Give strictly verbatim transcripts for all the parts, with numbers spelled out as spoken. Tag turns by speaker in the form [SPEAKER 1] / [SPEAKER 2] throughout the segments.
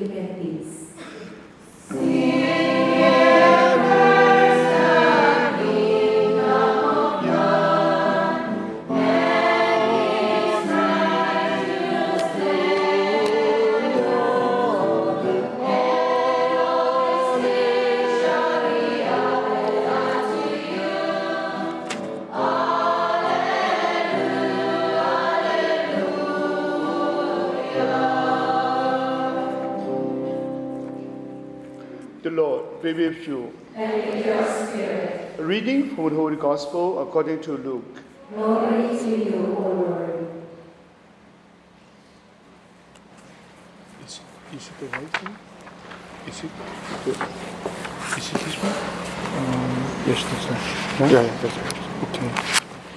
[SPEAKER 1] give him peace.
[SPEAKER 2] The Lord be with you.
[SPEAKER 1] And with your spirit.
[SPEAKER 2] A reading from the Holy Gospel according to Luke.
[SPEAKER 1] Glory to you, O Lord.
[SPEAKER 2] Is, is it the right thing? Is it the, is it this one? Um, yes, that's right. Huh? Yeah, yeah, that's right. Okay.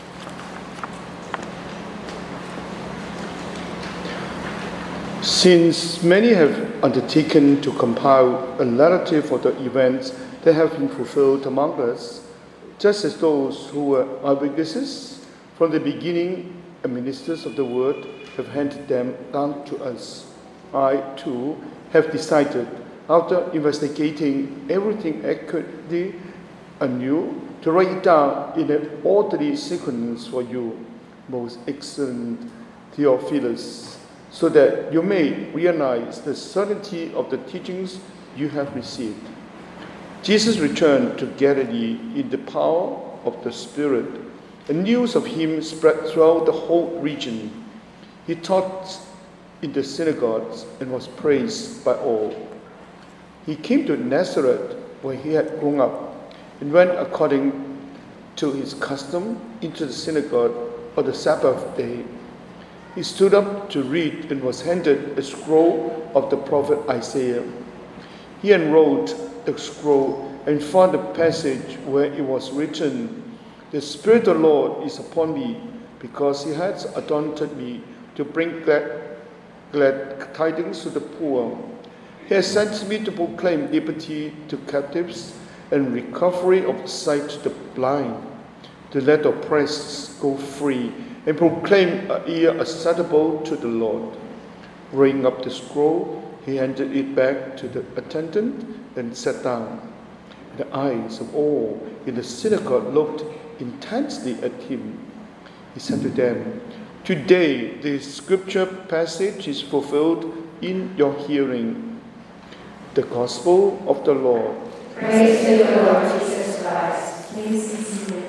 [SPEAKER 2] Since many have undertaken to compile a narrative of the events that have been fulfilled among us, just as those who were eyewitnesses from the beginning and ministers of the word have handed them down to us, I, too, have decided, after investigating everything accurately anew, to write it down in an orderly sequence for you, most excellent Theophilus, so that you may realize the certainty of the teachings you have received. Jesus returned to Galilee in the power of the Spirit, and news of him spread throughout the whole region. He taught in the synagogues and was praised by all. He came to Nazareth, where he had grown up, and went according to his custom into the synagogue on the Sabbath day. He stood up to read and was handed a scroll of the prophet Isaiah. He unrolled the scroll and found a passage where it was written, "The Spirit of the Lord is upon me, because he has anointed me to bring glad, glad tidings to the poor. He has sent me to proclaim liberty to captives and recovery of sight to the blind, to let the oppressed go free, and proclaim a year acceptable to the Lord." Rolling up the scroll, he handed it back to the attendant and sat down. The eyes of all in the synagogue looked intensely at him. He said to them, "Today this scripture passage is fulfilled in your hearing." The Gospel of the Lord.
[SPEAKER 1] Praise to the Lord Jesus Christ. Please be seated.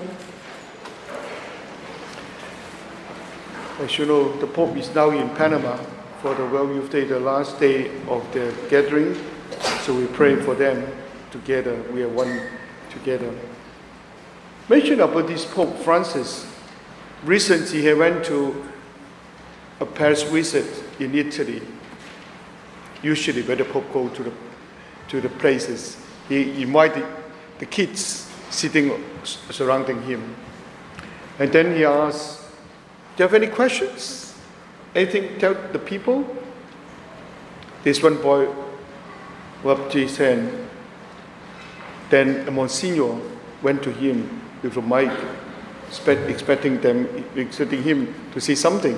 [SPEAKER 2] As you know, the Pope is now in Panama for the World Youth Day, the last day of the gathering. So we pray for them together. We are one together. Mention about this Pope Francis. Recently, he went to a Paris visit in Italy. Usually, when the Pope goes to the to the places, he invited the kids sitting surrounding him, and then he asked, "Do you have any questions? Anything to tell the people?" This one boy rubbed his hand. Then a Monsignor went to him with a mic, expecting them, expecting him to say something.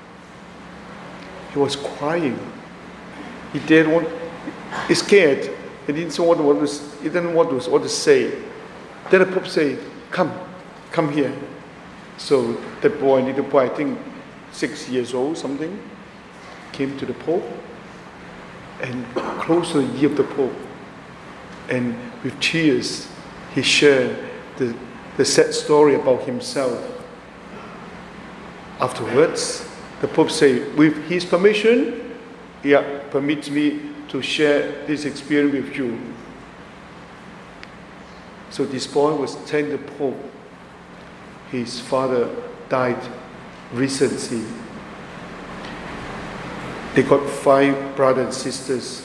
[SPEAKER 2] He was crying. He didn't want, he's scared. He didn't want what was, he didn't want what to say. Then the Pope said, "Come, come here." So the boy, little boy, I think six years old, something, came to the Pope and close to the ear of the Pope. And with tears, he shared the, the sad story about himself. Afterwards, the Pope said, with his permission, he permits me to share this experience with you. So this boy was telling the Pope, his father died recently. They got five brothers and sisters.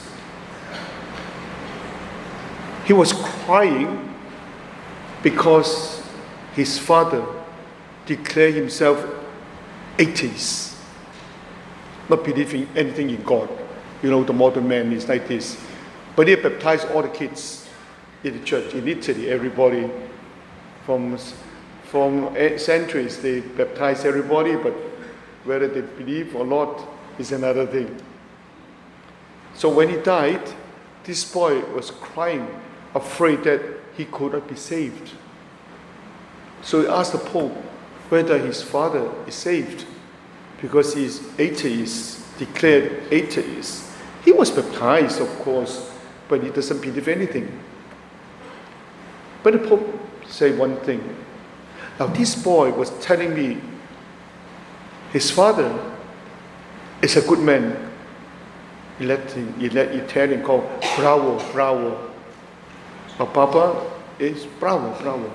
[SPEAKER 2] He was crying because his father declared himself atheist, not believing anything in God. You know, the modern man is like this. But he baptized all the kids in the church in Italy, everybody from From centuries, they baptize everybody, but whether they believe or not is another thing. So when he died, this boy was crying, afraid that he could not be saved. So he asked the Pope whether his father is saved, because he is atheist, declared atheist. He was baptized, of course, but he doesn't believe anything. But the Pope said one thing. Now this boy was telling me his father is a good man. He let he let Italian call bravo, bravo. But Papa is bravo, bravo.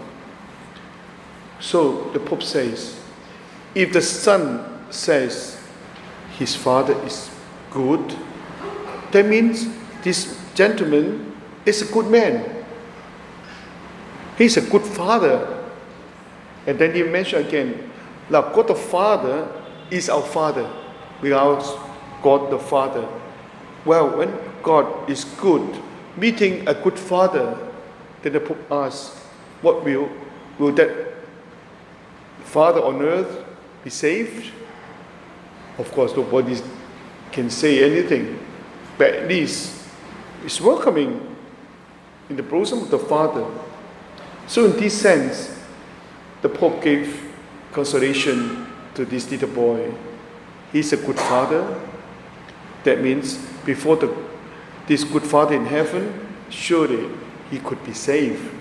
[SPEAKER 2] So the Pope says, if the son says his father is good, that means this gentleman is a good man. He's a good father. And then he mentioned again, now God the Father is our Father. We are God the Father. Well, when God is good, meeting a good father, then the Pope asks, what will, will that father on earth be saved? Of course, nobody can say anything, but at least it's welcoming in the bosom of the Father. So in this sense, the Pope gave consolation to this little boy. He's a good father. That means before the, this good father in heaven, surely he could be saved.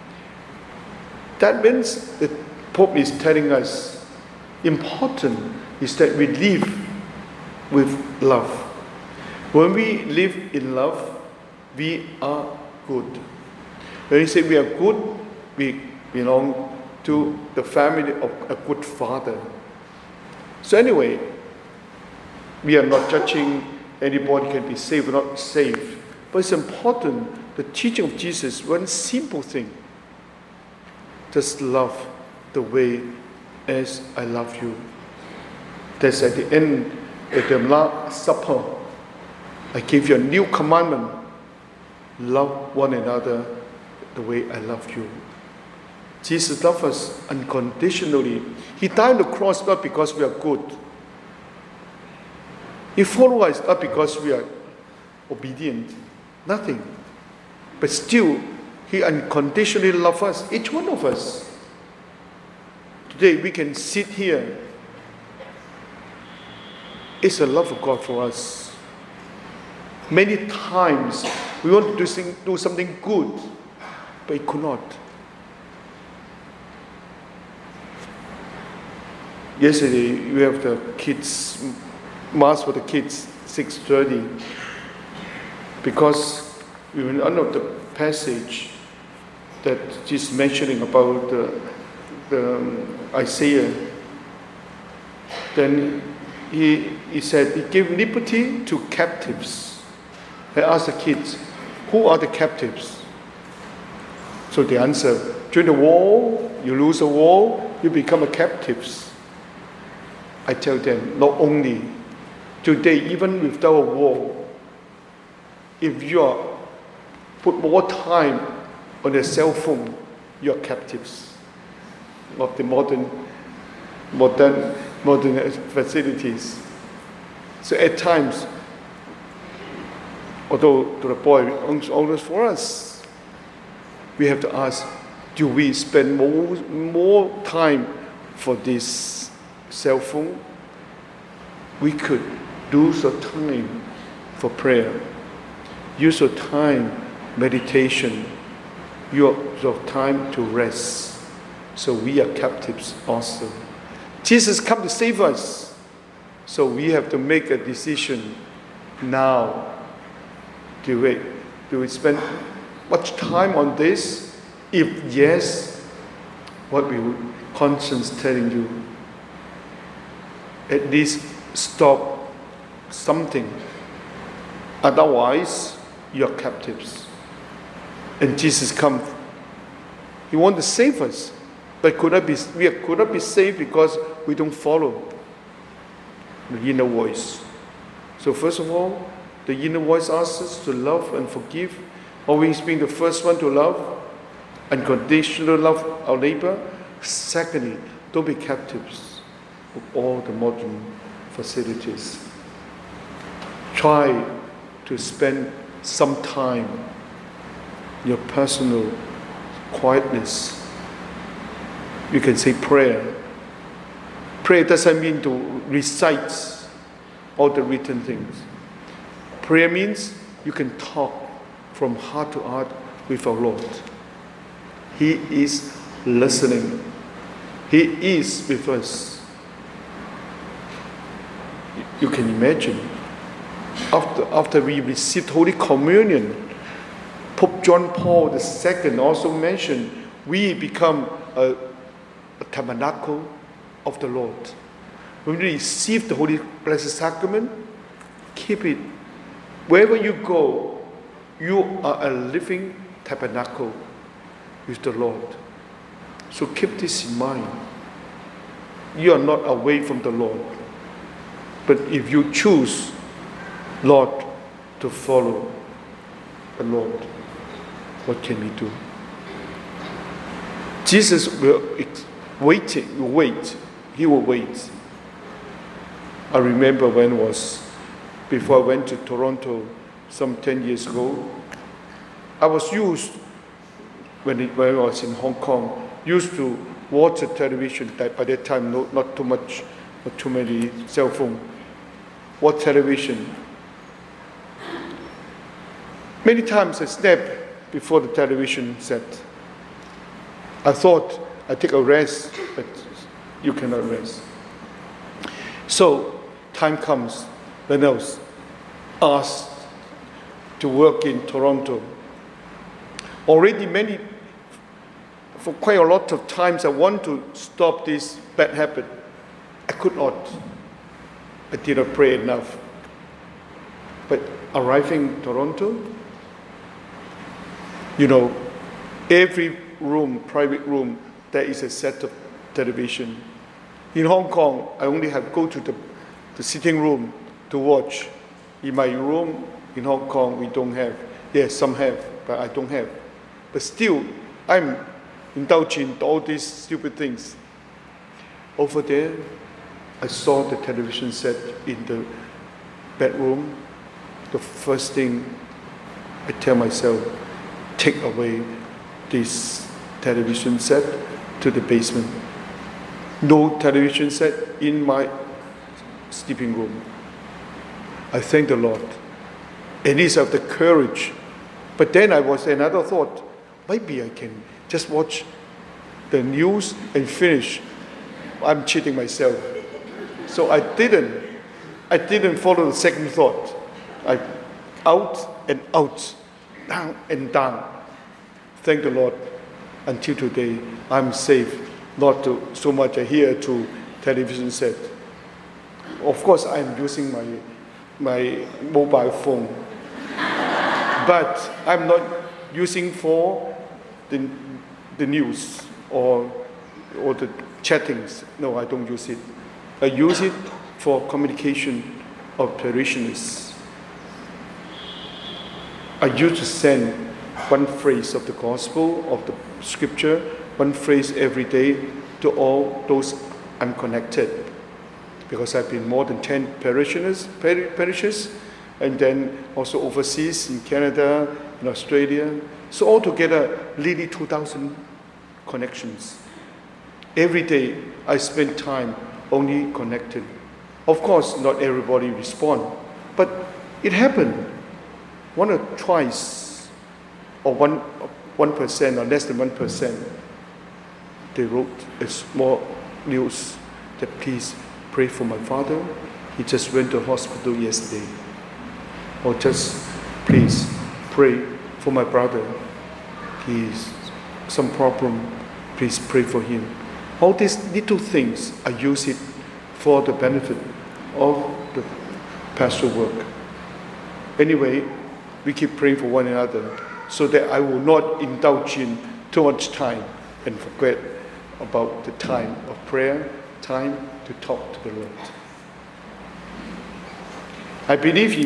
[SPEAKER 2] That means the Pope is telling us, important is that we live with love. When we live in love, we are good. When we say we are good, we belong to the family of a good father. So anyway, we are not judging anybody can be saved or not saved. But it's important, the teaching of Jesus, one simple thing. Just love the way as I love you. That's at the end of the Last Supper. I give you a new commandment. Love one another the way I love you. Jesus loves us unconditionally. He died on the cross not because we are good. He followed us not because we are obedient. Nothing. But still, He unconditionally loves us, each one of us. Today we can sit here. It's the love of God for us. Many times we want to do, sing, do something good, but it could not. Yesterday we have the kids, mass for the kids, six thirty. Because we were under the passage that Jesus mentioning about the, the um, Isaiah. Then he, he said, he gave liberty to captives. I asked the kids, who are the captives? So they answer, during the war, you lose a war, you become a captives. I tell them, not only, today, even without a war, if you are put more time on a cell phone, you are captives of the modern, modern, modern facilities. So at times, although to the boy, always for us, we have to ask, do we spend more, more time for this cell phone? We could do some time for prayer. Use your time, meditation, use your time to rest. So we are captives also. Jesus come to save us. So we have to make a decision now. Do we, do we spend much time on this? If yes, what will conscience telling you? At least stop something. Otherwise, you are captives. And Jesus come. He wants to save us, but could not be, we could not be saved because we don't follow the inner voice. So first of all, the inner voice asks us to love and forgive, always being the first one to love, unconditional love our neighbor. Secondly, don't be captives of all the modern facilities. Try to spend some time, your personal quietness. You can say prayer. Prayer doesn't mean to recite all the written things. Prayer means you can talk from heart to heart with our Lord. He is listening. He is with us. You can imagine, after, after we received Holy Communion, Pope John Paul the Second also mentioned, we become a, a tabernacle of the Lord. When we receive the Holy Blessed Sacrament, keep it. Wherever you go, you are a living tabernacle with the Lord. So keep this in mind. You are not away from the Lord. But if you choose, Lord, to follow the Lord, what can we do? Jesus will wait, will wait. He will wait. I remember when it was, before I went to Toronto some ten years ago, I was used, when, it, when I was in Hong Kong, used to watch the television. By that time, no, not too much, not too many cell phones. Watch television. Many times I slept before the television set. I thought I'd take a rest, but you cannot rest. So, time comes when I was asked to work in Toronto. Already many, for quite a lot of times, I want to stop this bad habit. I could not. I did not pray enough. But arriving in Toronto, you know, every room, private room, there is a set of television. In Hong Kong, I only have to go to the, the sitting room to watch. In my room in Hong Kong, we don't have. Yes, some have, but I don't have. But still, I'm indulging in all these stupid things. Over there, I saw the television set in the bedroom. The first thing I tell myself, take away this television set to the basement. No television set in my sleeping room. I thank the Lord. At least I have the courage. But then I was another thought, maybe I can just watch the news and finish. I'm cheating myself. So I didn't. I didn't follow the second thought. I out and out, down and down. Thank the Lord. Until today, I'm safe. Not to, so much adhere to television set. Of course, I'm using my my mobile phone, but I'm not using for the the news or or the chattings. No, I don't use it. I use it for communication of parishioners. I used to send one phrase of the gospel, of the scripture, one phrase every day to all those I'm connected. Because I've been more than ten parishioners, parishes, and then also overseas in Canada, in Australia. So altogether, nearly two thousand connections. Every day, I spend time only connected. Of course, not everybody respond, but it happened. One or twice, or one one percent or less than one percent, they wrote a small news that please pray for my father. He just went to hospital yesterday. Or just please pray for my brother. He's some problem. Please pray for him. All these little things, I use it for the benefit of the pastoral work. Anyway, we keep praying for one another so that I will not indulge in too much time and forget about the time of prayer, time to talk to the Lord. I believe in